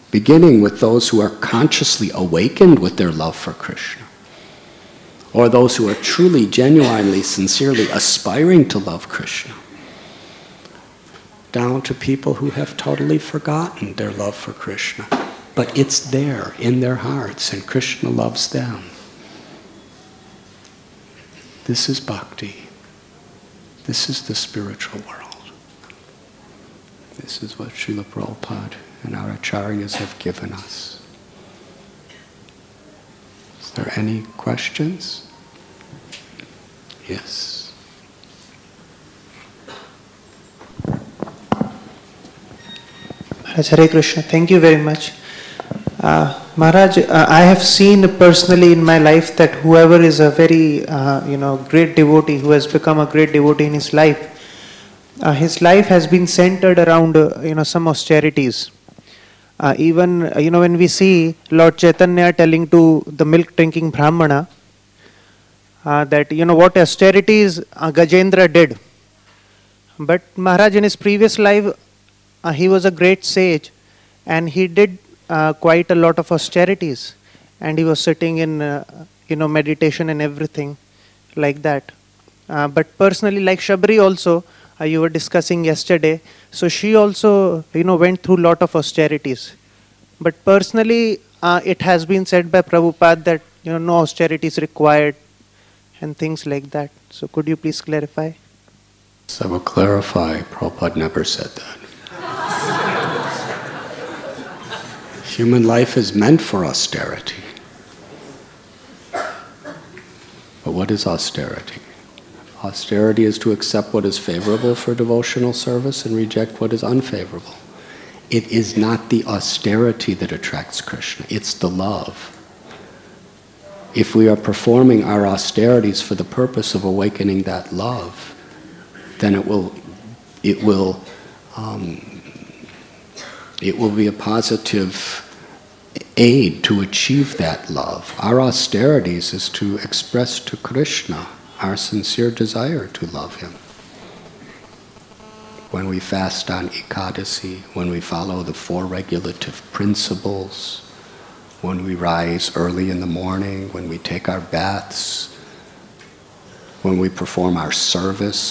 beginning with those who are consciously awakened with their love for Krishna, or those who are truly, genuinely, sincerely aspiring to love Krishna, down to people who have totally forgotten their love for Krishna. But it's there in their hearts, and Krishna loves them. This is bhakti. This is the spiritual world. This is what Srila Prabhupada and our acharyas have given us. Is there any questions? Yes. Hare Krishna, thank you very much. Uh, Maharaj, uh, I have seen personally in my life that whoever is a very, uh, you know, great devotee, who has become a great devotee in his life, uh, his life has been centered around, uh, you know, some austerities. Uh, even, uh, you know, when we see Lord Chaitanya telling to the milk-drinking Brahmana uh, that, you know, what austerities uh, Gajendra did. But Maharaj, in his previous life, uh, he was a great sage, and he did Uh, quite a lot of austerities, and he was sitting in uh, you know meditation and everything like that. Uh, but personally, like Shabri also, uh, you were discussing yesterday, so she also you know went through a lot of austerities. But personally, uh, it has been said by Prabhupada that you know no austerities required and things like that. So could you please clarify? So I will clarify, Prabhupada never said that. Human life is meant for austerity. But what is austerity? Austerity is to accept what is favorable for devotional service and reject what is unfavorable. It is not the austerity that attracts Krishna, it's the love. If we are performing our austerities for the purpose of awakening that love, then it will, it will, um, it will be a positive aid to achieve that love. Our austerities is to express to Krishna our sincere desire to love him. When we fast on Ekadasi, when we follow the four regulative principles, when we rise early in the morning, when we take our baths, when we perform our service,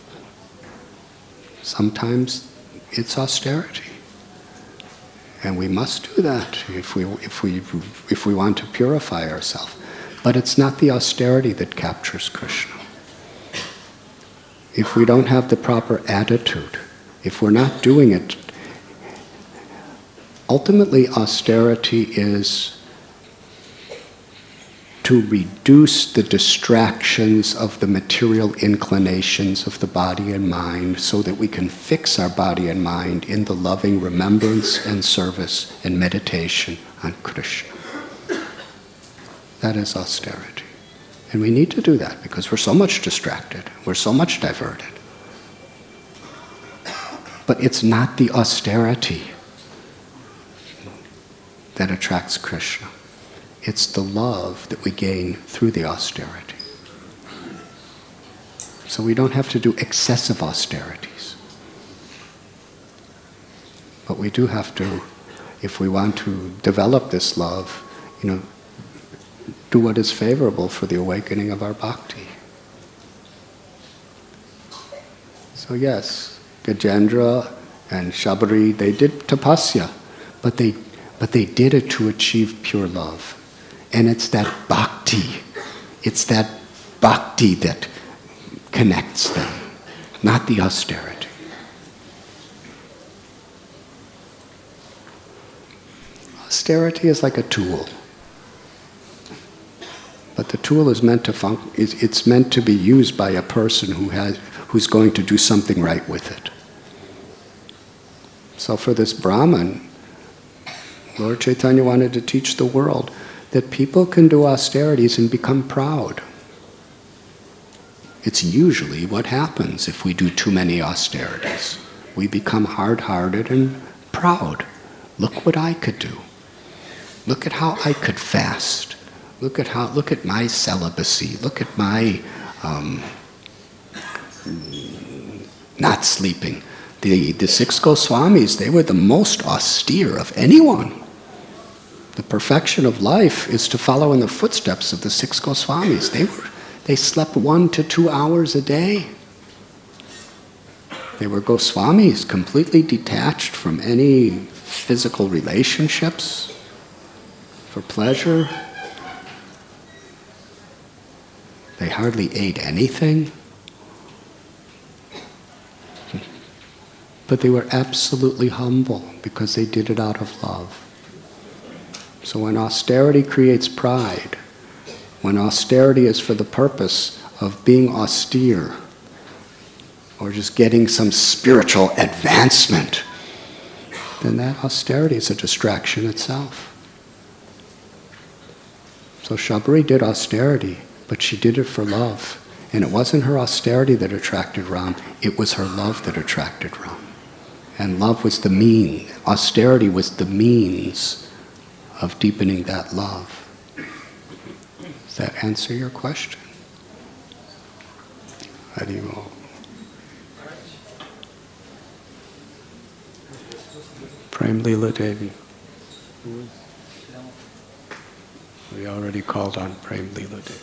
sometimes it's austerity. And we must do that if we, if we, if we want to purify ourselves. But it's not the austerity that captures Krishna. If we don't have the proper attitude, if we're not doing it, ultimately austerity is to reduce the distractions of the material inclinations of the body and mind so that we can fix our body and mind in the loving remembrance and service and meditation on Krishna. That is austerity. And we need to do that because we're so much distracted, we're so much diverted. But it's not the austerity that attracts Krishna. It's the love that we gain through the austerity. So we don't have to do excessive austerities. But we do have to, if we want to develop this love, you know, do what is favorable for the awakening of our bhakti. So yes, Gajendra and Shabari, they did tapasya, but they, but they did it to achieve pure love. And it's that bhakti, it's that bhakti that connects them, not the austerity. Austerity is like a tool. But the tool is meant to func- it's meant to be used by a person who has, who's going to do something right with it. So for this Brahmin, Lord Chaitanya wanted to teach the world that people can do austerities and become proud. It's usually what happens if we do too many austerities. We become hard-hearted and proud. Look what I could do. Look at how I could fast. Look at how. Look at my celibacy. Look at my um, not sleeping. The, the six Goswamis, they were the most austere of anyone. The perfection of life is to follow in the footsteps of the six Goswamis. They were, they slept one to two hours a day. They were Goswamis, completely detached from any physical relationships for pleasure. They hardly ate anything. But they were absolutely humble because they did it out of love. So when austerity creates pride, when austerity is for the purpose of being austere, or just getting some spiritual advancement, then that austerity is a distraction itself. So Shabari did austerity, but she did it for love. And it wasn't her austerity that attracted Ram, it was her love that attracted Ram. And love was the mean, austerity was the means of deepening that love. Does that answer your question? Haribol. Prem Leela Devi. We already called on Prem Leela Devi.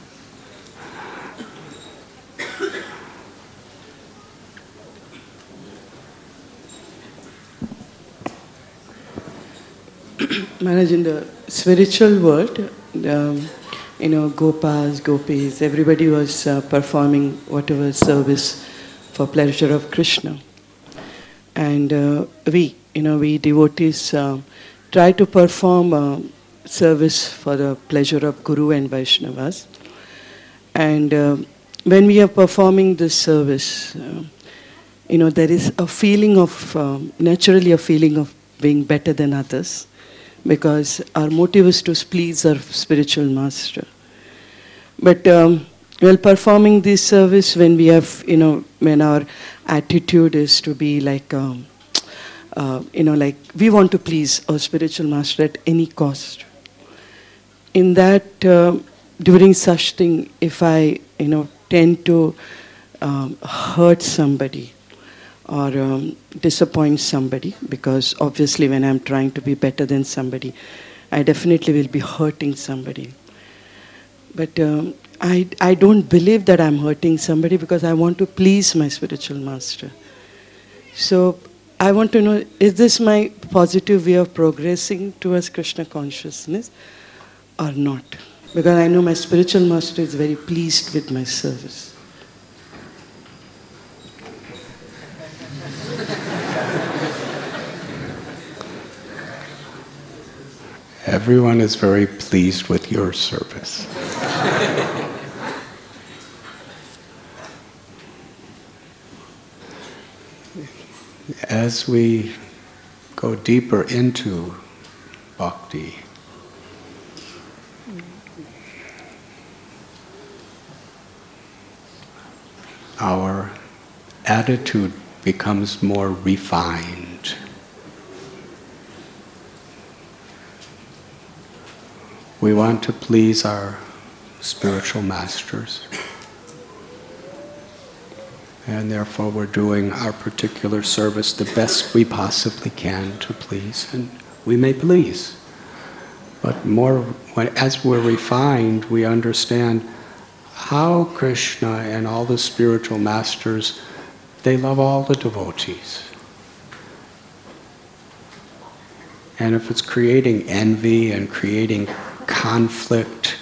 Maharaj, in the spiritual world, um, you know, Gopas, Gopis, everybody was uh, performing whatever service for pleasure of Krishna. And uh, we, you know, we devotees uh, try to perform uh, service for the pleasure of Guru and Vaishnavas. And uh, when we are performing this service, uh, you know, there is a feeling of, um, naturally a feeling of being better than others, because our motive is to please our spiritual master. But um, while performing this service, when we have, you know, when our attitude is to be like, um, uh, you know, like we want to please our spiritual master at any cost. In that, uh, during such thing, if I, you know, tend to um, hurt somebody, or um, disappoint somebody, because obviously when I'm trying to be better than somebody, I definitely will be hurting somebody. But um, I, I don't believe that I'm hurting somebody, because I want to please my spiritual master. So I want to know, is this my positive way of progressing towards Krishna consciousness or not? Because I know my spiritual master is very pleased with my service. Everyone is very pleased with your service. As we go deeper into bhakti, our attitude becomes more refined. We want to please our spiritual masters, and therefore we're doing our particular service the best we possibly can to please, and we may please. But more, when, as we're refined, we understand how Krishna and all the spiritual masters, they love all the devotees. And if it's creating envy and creating conflict,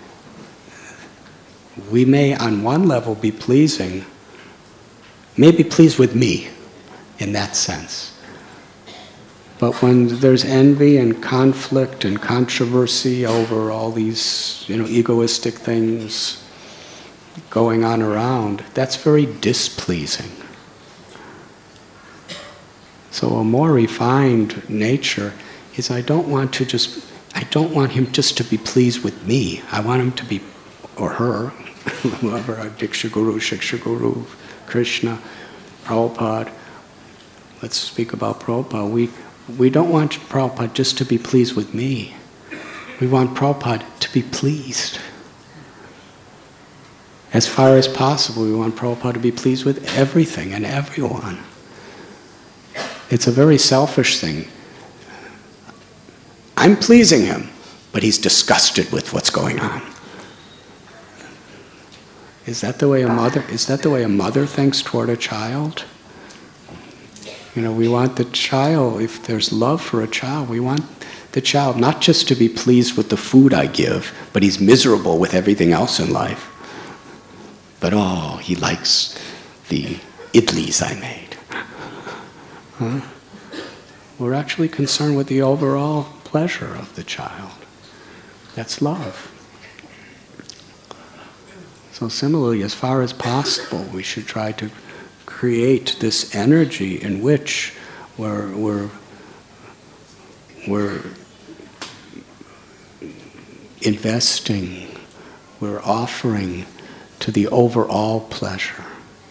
we may on one level be pleasing, may be pleased with me in that sense. But when there's envy and conflict and controversy over all these, you know, egoistic things going on around, that's very displeasing. So a more refined nature is, I don't want to just I don't want him just to be pleased with me. I want him to be, or her, whoever, Diksha Guru, Shiksha Guru, Krishna, Prabhupada. Let's speak about Prabhupada. We, we don't want Prabhupada just to be pleased with me. We want Prabhupada to be pleased. As far as possible, we want Prabhupada to be pleased with everything and everyone. It's a very selfish thing. I'm pleasing him, but he's disgusted with what's going on. Is that the way a mother, is that the way a mother thinks toward a child? You know, we want the child, if there's love for a child, we want the child not just to be pleased with the food I give, but he's miserable with everything else in life. But oh, he likes the idlis I made. Huh? We're actually concerned with the overall pleasure of the child. That's love. So similarly, as far as possible, we should try to create this energy in which we're, we're, we're investing, we're offering to the overall pleasure.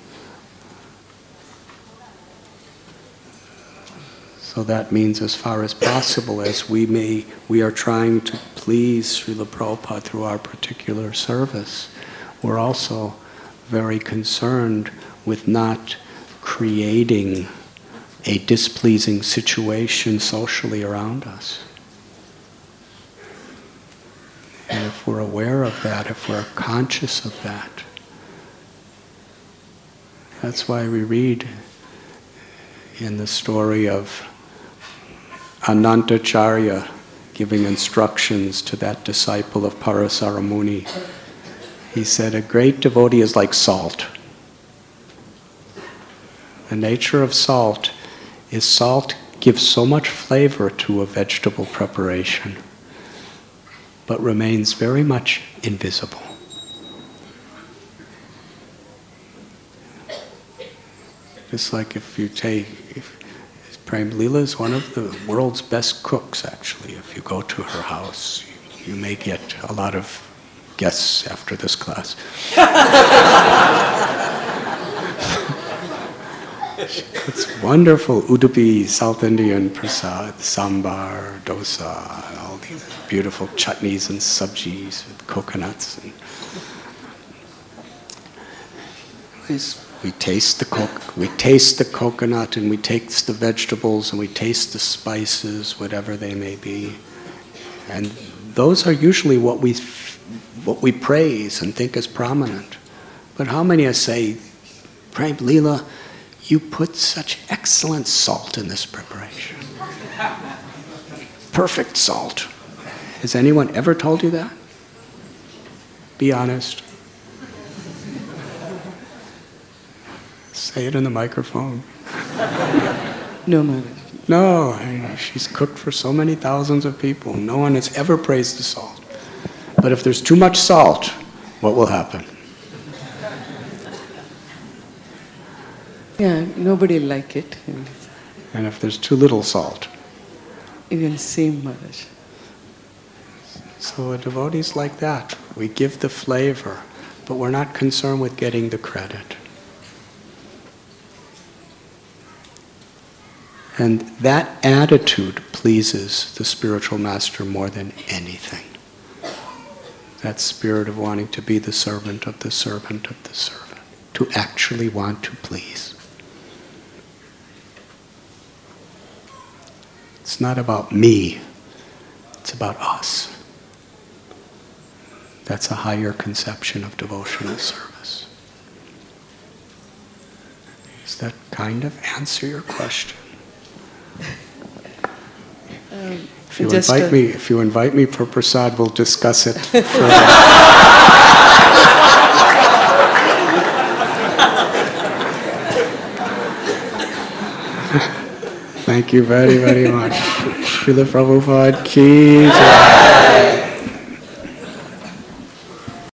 So that means as far as possible, as we may, we are trying to please Srila Prabhupada through our particular service, we're also very concerned with not creating a displeasing situation socially around us. And if we're aware of that, if we're conscious of that, that's why we read in the story of Anantacharya giving instructions to that disciple of Parasara Muni. He said, a great devotee is like salt. The nature of salt is salt gives so much flavor to a vegetable preparation, but remains very much invisible. Just like if you take, if, Prem Lila is one of the world's best cooks, actually. If you go to her house, you, you may get a lot of guests after this class. It's wonderful Udupi, South Indian prasad, sambar, dosa, all these beautiful chutneys and sabjis with coconuts. And we taste the co- we taste the coconut, and we taste the vegetables, and we taste the spices, whatever they may be. And those are usually what we what we praise and think is prominent. But how many of us say, Prem Lila, you put such excellent salt in this preparation. Perfect salt. Has anyone ever told you that? Be honest. Say it in the microphone. No, Maharaj. No, I mean, she's cooked for so many thousands of people. No one has ever praised the salt. But if there's too much salt, what will happen? Yeah, nobody will like it. And if there's too little salt? Even same, Maharaj. So a devotee's like that. We give the flavor, but we're not concerned with getting the credit. And that attitude pleases the spiritual master more than anything. That spirit of wanting to be the servant of the servant of the servant. To actually want to please. It's not about me, it's about us. That's a higher conception of devotional service. Does that kind of answer your question? Um, if you just invite a... me, if you invite me for prasad, we'll discuss it further. Thank you very, very much. Srila Prabhupada ki jai.